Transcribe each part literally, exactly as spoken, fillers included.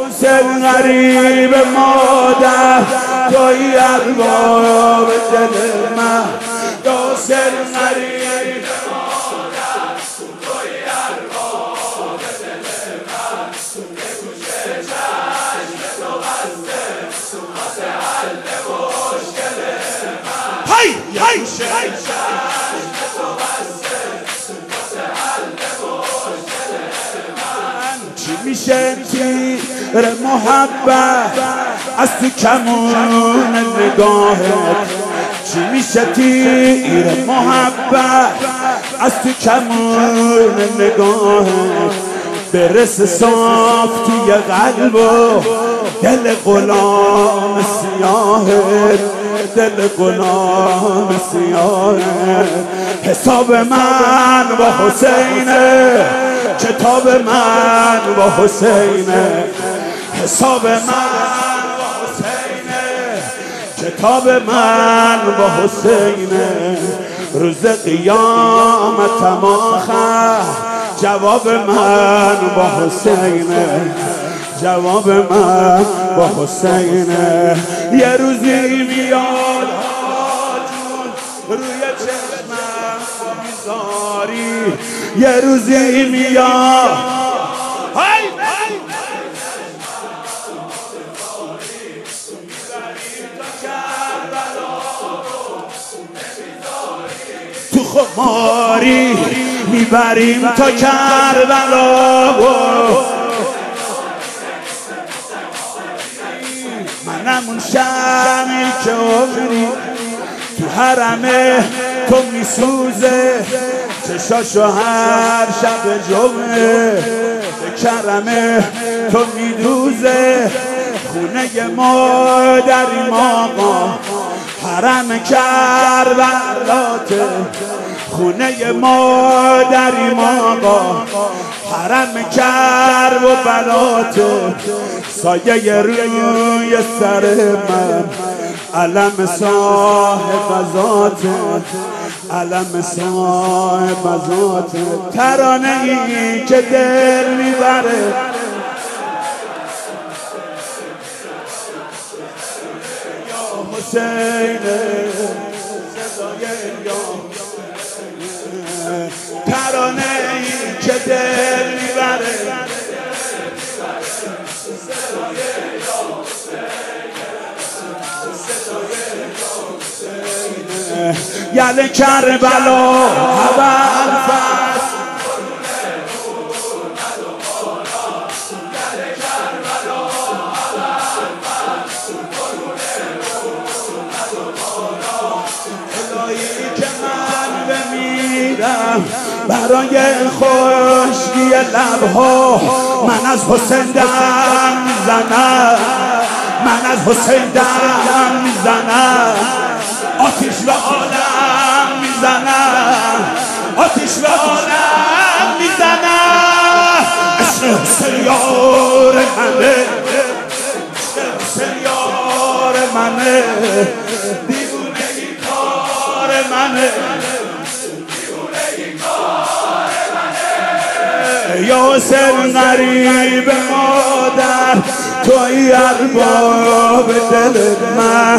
حسین غریب مادر توی ارباب دل من حسین غریب مادر توی ارباب دل من بگوشه چشم تو بسته واسه حل مشکل من هی هی چشم تو بسته واسه حل مشکل من چی میشه تیر محبت از تو کمون نگاهت چی میشه تیر محبت از تو کمون نگاهت برسه صاف توی قلب و دل غلام سیاهت دل غلام سیاهت حساب من با حسینه کتاب من با حسینه حساب من با حسینه کتاب من با حسینه روز قیامتم آخر جواب من با حسینه جواب من با حسینه یه روزی میاد جون روی چشمم میذاری یه روزی میاد تو خماری میبریم تا کربلا منم اون شمی که عمری تو حرمه تو میسوزه چشاشو هر شب جمعه به کرمه تو میدوزه خونه مادریم آقا حرم کربلاته خونه مادریم آقا حرم کرب و بلاته سایه روی سر من علم صاحب ذاته علم صاحب ذاته ترانه ای که دل میبره یا حسینه ترانه ای که دل میبره یل کربلا اول فصل الهی که من بمیرم برای خشکی لبها من از حسین دم میزنم من از حسین دم میزنم آتیش به عالم میزنم آتیش به عالم میزنم عشق حسین یار منه عشق حسین یار منه دیوونگی کار منه دیوونگی کار منه یا حسین غریب مادر توی ارباب دل من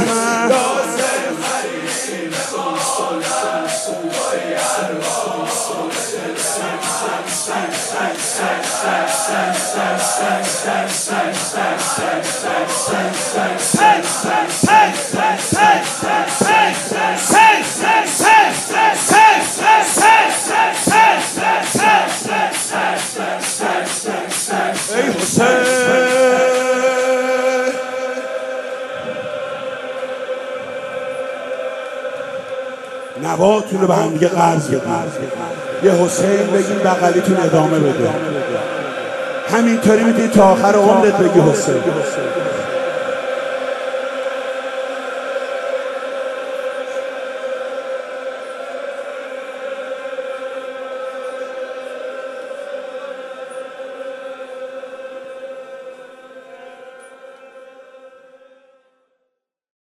ای حسین نواتون رو به هم دیگه قرض بدید یه حسین بگیم بغلیتون ادامه بده همینطوری میتونی تا آخر عمرت بگی حسین